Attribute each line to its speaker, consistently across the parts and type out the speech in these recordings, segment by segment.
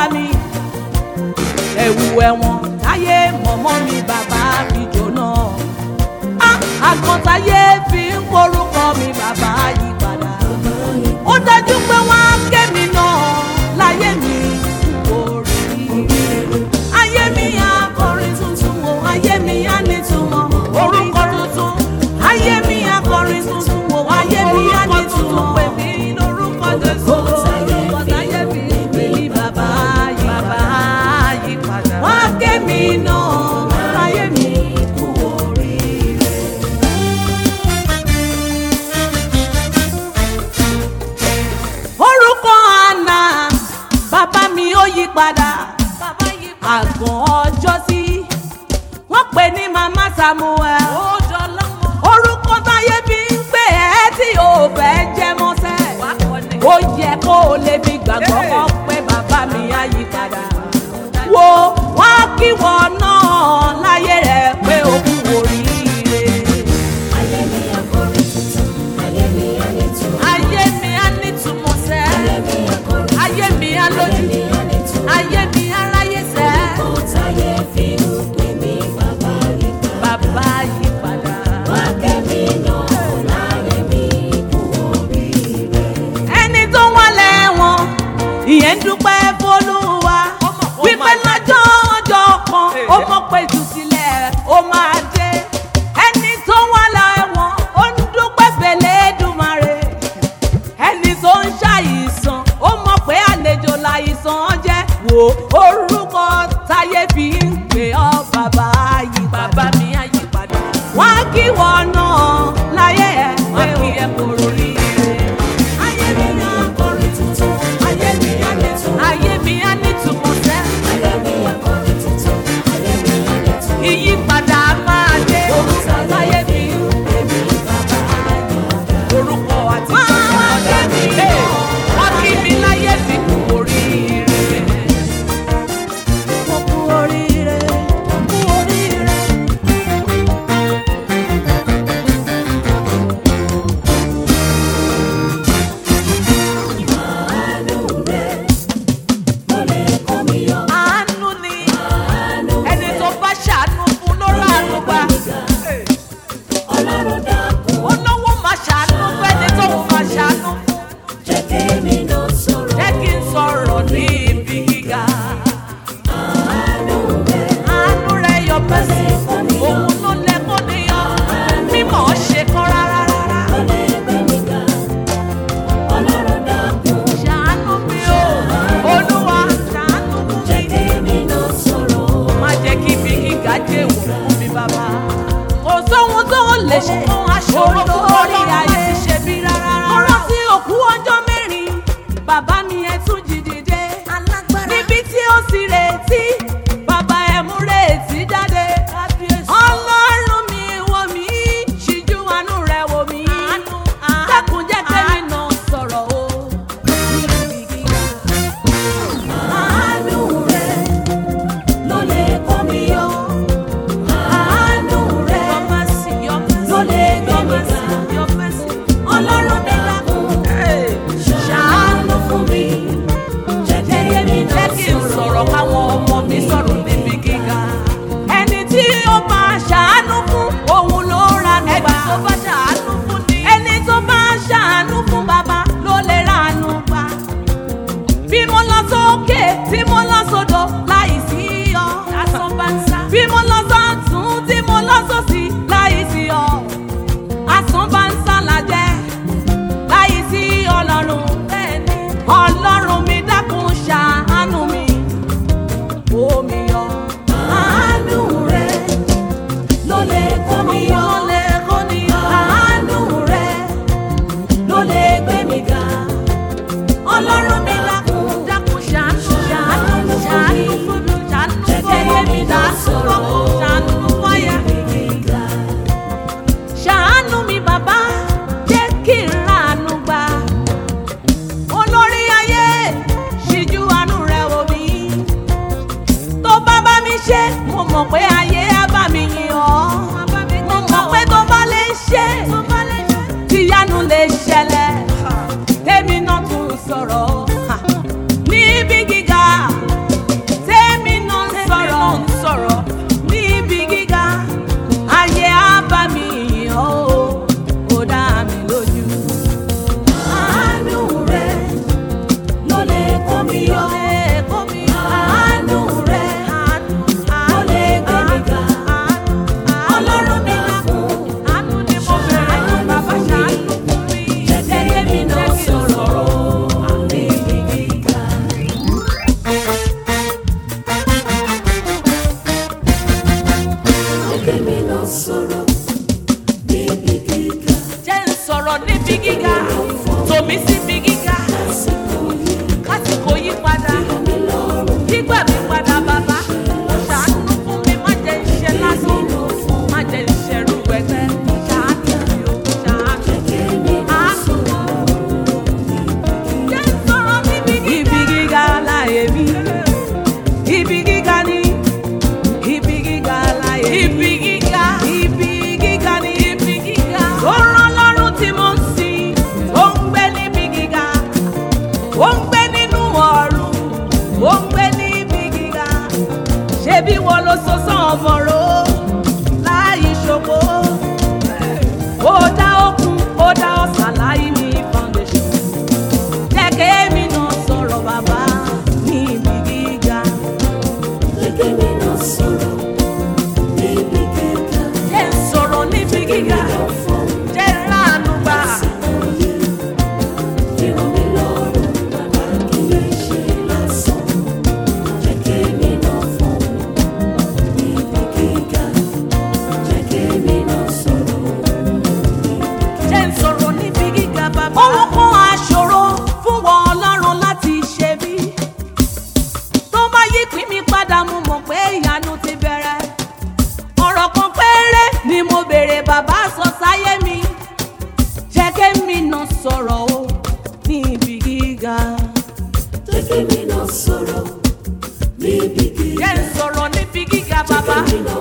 Speaker 1: mi ẹ̀wù ẹ̀wọ̀n táyé mọ̀mọ́ mi bàbá fi jóná àgbọ̀n táyé fi ń porúkọ mi bàbá yí padà ó dájú pé wọ́n á ké mi náà láyé mi orí ayé mi á kọrin tuntun o ayé mi á nítumọ̀ orúkọ tuntun ayé mi á kọrin tuntun o ayé mi á nítumọ̀ pè mí lórúkọ Jésù orúkọ táyé fi pè mí bàbá yí padà wọ́n á ké mi náà láyé mi kú oríire. Orúkọ Àná bàbá mi ó yí padà àgàn ọjọ́ sí wọ́n pè ní màmá Samuel orúkọ táyé fi ń pè ẹ́ tí ò fẹ́ jẹ́ mọ́sẹ́ ó yẹ kó o lè fi gbàgbọ́ kọ́ pé bàbá mi á yí padà wo wọ́n kí wọ́n náà láyé rẹ̀ pé ó kú oríire.
Speaker 2: Ayé mi á kọrin tuntun, ayé mi á nítumọ̀.
Speaker 1: Ayé mi á nítumọ̀ sẹ́, ayé mi á lójú, ayé mi á ráyè sẹ́.
Speaker 2: Orúkọ táyé fi ń pè mí bàbá yí padà.
Speaker 1: Bàbá yí padà.
Speaker 2: Wá ké mi náà láyé mi kú oríire.
Speaker 1: Ẹni tó wà lẹ́wọ̀n ìyẹn ń dúpẹ́ f'Olúwa wípé lọ́jọ́ ọjọ́ kan ó mọ̀ pé ìtúsílẹ̀ ó máa dé. Ẹni tó wà lẹ́wọ̀n ó ń dúpẹ́ f'Ẹlẹ́dùmarè. Ẹni tó ń ṣàìsàn ó mọ̀ pé àlejò láìsàn jẹ́. Wo orúkọ táyé fi ń pè ọ́ bàbá yí bàbá mi á yí padà. Wọ́n á kí wọ́n náà láyé ẹ̀ pé ó yẹ kó rí ire.
Speaker 2: Ayé mi á kọrin tuntun, ayé mi á nítumọ̀.
Speaker 1: Ayé mi á nítumọ̀ sẹ́.
Speaker 2: Ayé mi á kọrin tuntun, ayé mi á nítumọ̀.
Speaker 1: Ìyípadà máa dé. Orúkọ táyé fi ń pè mí bàbá yí padà. Orúkọ àti ọjà mi wọ́n kí mi láyé fi kú oríire. Mo kú oríire, mo kú oríire.
Speaker 2: Àánú rẹ̀ ló lè kó mi yọ.
Speaker 1: Àánú ni
Speaker 2: Àánú
Speaker 1: ẹni tó bá ṣàánú fún ló ránu gbà.
Speaker 2: Ọlọ́run dákun,
Speaker 1: Olówó máa ṣàánú fẹ́ni tó máa ṣàánú fún.
Speaker 2: jẹ́ kémi náà sọ̀rọ̀.
Speaker 1: Jẹ́ kí n sọ̀rọ̀ ní ibi gíga.
Speaker 2: Àánú rẹ̀
Speaker 1: Àánú rẹ̀ yọ bẹ́sẹ̀, òun ló lẹ kó níyàn. Mímọ̀ ọ́ ṣe kán rárá rárá.
Speaker 2: ló lè gbé mi ga. Ọlọ́run dákun,
Speaker 1: Ṣàánú mi o, Olúwa ṣàánú fún
Speaker 2: jẹ́
Speaker 1: mi.
Speaker 2: kémi náà sọ̀rọ̀.
Speaker 1: Má jẹ́ kí ibi gíga jẹ́ èèwọ̀ fún mi bàbá. Kò sóhun tó lè ṣe fún aṣòro lórí ayé ṣe bí rárá. Mo rántí òkú ọjọ́ mẹ́rin, bàbá mi ẹ tún jí dìde. Níbi tí ó sì retí, bàbá ẹ mú retí jáde. Ọlọ́run mi wò mí, ṣíjú àánú rẹ̀ wò mí. Dákun jẹ́ kémi náà sọ̀rọ̀ o.
Speaker 2: Àánú rẹ̀ ló lè kó mi yọ. Àánú rẹ̀ ló lè gbé mi ga. Ọlọ́run mi dákun, ṣàánú fún mi. Jẹ́ kémi náà
Speaker 1: Jẹ́ kí n sọ̀rọ̀ káwọn ọmọ mi sọ̀rọ̀ níbi gíga. Ẹni tí ó bá ṣàánú fún òun ló ranú gbà. Ẹni tó bá ṣàánú fún ni. Ẹni tó bá ṣàánú fún bàbá ló lè ranú gbà. Bí mo lọ sókè tí mo lọ sódò láì sí ọ. Asán bá ń sá. Bí mo lọ sọ́tún tí mo lọ sósì láì sí ọ. Asán bá ń sá làjẹ́ láì sí Ọlọ́run. Bẹ́ẹ̀ni Ọlọ́run mi dákun ṣàánú mi. Omi yọ.
Speaker 2: àánú rẹ̀ ló lè kó mi yọ. Àánú rẹ̀ ló lè gbé mi ga. Ọlọ́run mi dákun,
Speaker 1: Dákun ṣàánú fún mi. Ṣàánú
Speaker 2: jẹ́ kémi náà sọ̀rọ̀.
Speaker 1: ṣàánú fáyà.
Speaker 2: Gíga.
Speaker 1: Ṣàánú mi bàbá, jẹ́ kí n ránu gbà. Olórí ayé, ṣíjú àánú rẹ̀ wò mí. Tó bá bá mi ṣe, mo mọ̀ pé ayé á bá mi yìn ọ́. Mo mọ̀ pé tó bá lè ṣe, tíyanu lè ṣẹlẹ̀. Tèmi náà tún sọ̀rọ̀ níbi gíga. gíga, tòmí síbi gíga, kásìkò yí padà, gbígbà mi padà bàbá, ṣàánú fún mi má jẹ́ iṣẹ́ lásán, má jẹ́ iṣẹ́ rú ẹgbẹ́, ṣàánú mi ò ṣàánú. Jẹ́ sọ̀rọ̀ níbi ibi gíga láyé mi, ibi gíga ni, ibi gíga láyé mi, ibi gíga ni, ibi gíga. Ó rán lọ́rùn tí mo ń sìn, ó ń gbé níbi gíga, ó ń gbé nínú ọ̀run, ó ń gbé níbi gíga. Ṣebí wọ́n ló so sán ọ̀bọ̀rọ̀ láì ṣògo. Ó dá òkun, ó dá ọ̀sà láì ní foundation. Jẹ́ kémi náà sọ̀rọ̀ bàbá níbi gíga. Jẹ́ n sọ̀rọ̀ níbi gíga. Jẹ́ n ránu gbà. Jẹ́ n sọ̀rọ̀ níbi gíga bàbá. Ohun kan àṣòro fún wọn Ọlọ́run láti ṣe bí. Tó bá yí pín mi padà mo mọ̀ pé ìyanu ti bẹ̀rẹ̀. Ọ̀rọ̀ kan péré ni mo béèrè bàbá sọ sáyé mi. Jẹ́ kémi náà sọ̀rọ̀ o ní ibi gíga. Jẹ́ n sọ̀rọ̀ níbi gíga bàbá.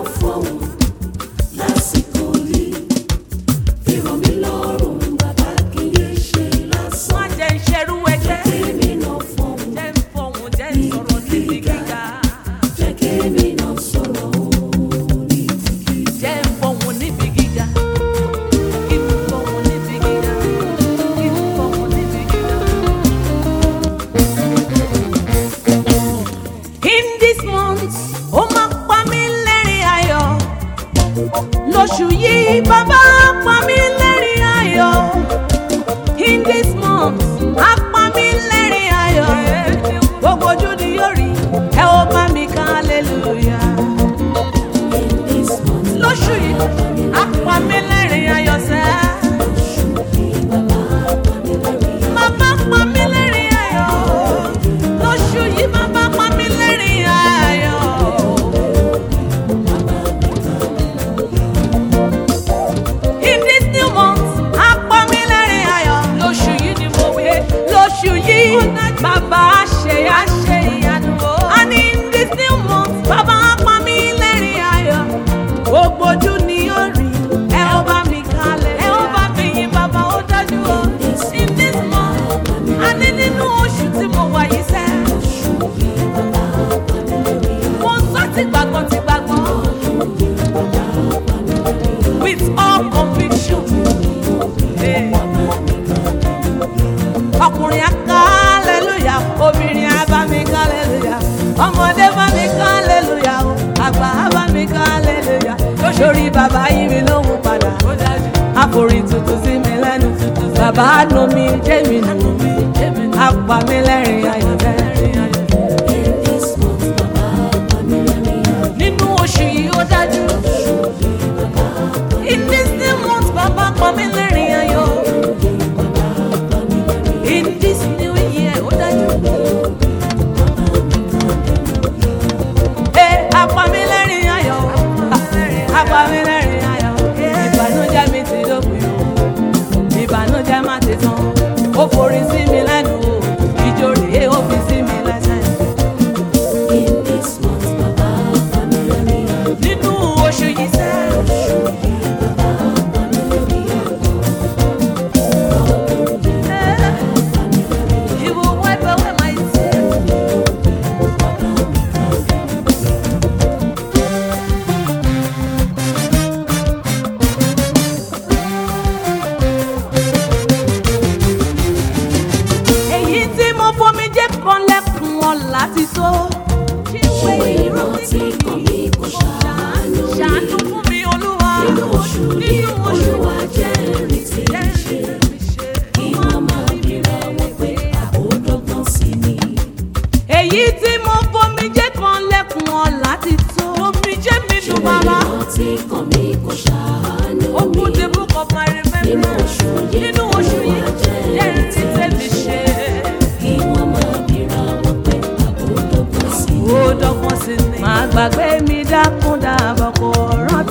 Speaker 1: Má jẹ́ n ṣerú ẹgbẹ́. Jẹ́ n fọhùn, jẹ́ n sọ̀rọ̀ níbi gíga. Jẹ́ n fọhùn níbi gíga. Kí n fọhùn níbi gíga. Kí n fọhùn níbi gíga. In this month, ó máa pa mí lẹ́rìn ayọ̀. Lóṣù yìí, bàbá pa mí lẹ́rìn ayọ̀. In this month, á pa mí lẹ́rìn ayọ̀. Gbogbo ojú ni yóò rí, ẹ ó bá mi ká hallelujah. Lóṣù yìí, á pa mí lẹ́rìn ayọ̀ sẹ́. Bàbá pa mí lẹ́rìn ayọ̀. Lóṣù yìí, bàbá pa mí lẹ́rìn ayọ̀. In this new month, á pa mí lẹ́rìn ayọ̀. Lóṣù yìí ni mo wí. Lóṣù yìí, bàbá ṣe ìyanu o. And in this new month, bàbá pa mí lẹ́rìn ayọ̀. Gbogbo ojú ni yóò rí, ẹ ó bá mi kalẹ̀, ẹ ó bá mi yìn bàbá ó dájú o. In this month, a ní nínú oṣù tí mo wà yìí sẹ́. Mo ń sọ ti gbàgbọ́. With all conviction. Hey. Ọkùnrin á ká hallelujah, obìnrin á bá mi ká hallelujah, ọmọdé bá mi ká hallelujah, àgbà á bá mi ká hallelujah. Lóṣòrí bàbá yí mi lóhùn padà, àforí tuntun sí mi lẹ́nu. Bàbá nu mi, jẹ́ mi nù mí, á pa mí lẹ́rìn ayọ̀ bẹ́ẹ̀. Nínú oṣù yìí ó dájú. In this new month, bàbá pa mí lẹ́rìn ayọ̀. In this new year, ó dájú. Á pa mí lẹ́rìn ayọ̀. Á pa mí lẹ́rìn ayọ̀. Ìbànújẹ́ mi ti dópin o. Ìbànújẹ́ má ti tán. Ó forí sí mi lẹ́nu o. Ijó rèé ó fi sí mi lẹ́sẹ̀. Nínú oṣù yìí sẹ́. He will wipe away my tears. Èyí tí mo fomi jẹ́ kan lẹ́kùn wọn láti tó. Ṣé ìrántí kan mi kò ṣàánú mi? Ṣàánú fún mi Olúwa. Nínú oṣù yìí, Olúwa jẹ́rìí sí mi ṣe. Kí wọ́n máa bíra wọn pé àbódọ́gbọ́n sí mi. Èyí tí mo fomi jẹ́ kan lẹ́kùn wọn láti tó. Omi jẹ́ mi dùn bàbá. Ṣé ìrántí kan mi kò ṣàánú mi? Open the book of my remembrance. Nínú oṣù yìí.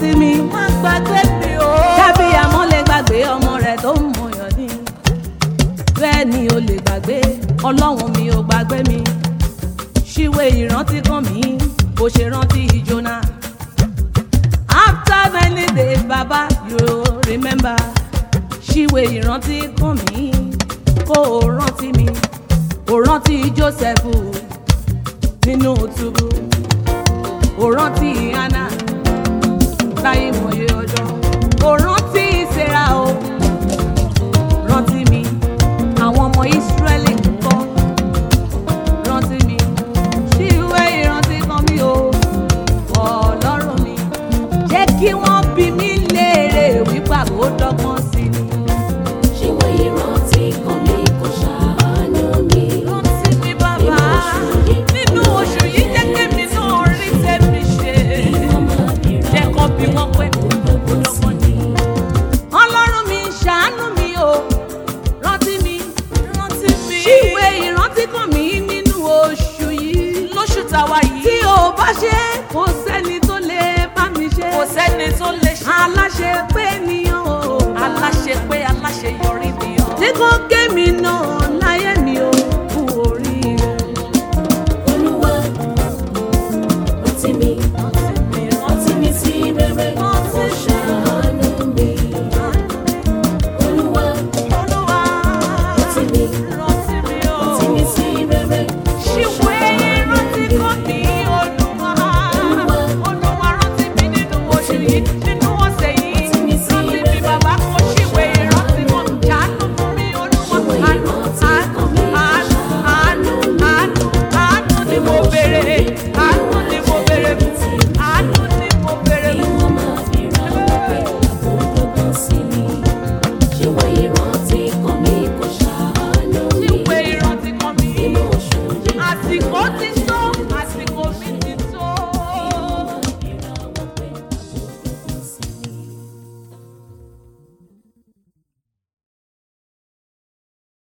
Speaker 1: rántí mi. Má gbàgbé mi o. Dábì àmọ́ lè gbàgbé ọmọ rẹ̀ tó ń mọ̀yàn ní. Bẹ́ẹ̀ ni o lè gbàgbé Ọlọ́run mi ò gbàgbé mi. Ṣíwé ìrántí kan mi, bó ṣe rántí Jónà. After many days, Baba, you remember. Ṣíwé ìrántí kan mi, kó o rántí mi. O rántí Jósẹ́fù nínú túbú. O rántí Hánà láyé mọ̀ye ọjọ́. O rántí Séra o. Rántí mi, àwọn ọmọ Ísírẹ́lì ń kọ́. Rántí mi, ṣíwé ìrántí kan mi o. Ọlọ́run mi, jẹ́ kí wọ́n bi mí léèrè wípé àbò dọ́gbọ́n sí ni.
Speaker 2: Ṣíwé ìrántí kan mi kò ṣàánú mi.
Speaker 1: Rántí mi bàbá, nínú oṣù yìí jẹ́ kémi náà rí tèmi ṣe. Jẹ́ kó bí wọ́n pé àbò dọ́gbọ́n ni. Ọlọ́run mi ṣàánú mi o. Rántí mi, ṣíwé ìrántí kan mi nínú oṣù yìí. Lóṣù táwa yìí. Tí o bá ṣe, kò sẹ́ni tó lè bá mi ṣe. Kò sẹ́ni tó lè ṣe. Aláṣẹ pé nìyàn o. Aláṣẹ pé aláṣẹ yọrí nìyàn. Tí kò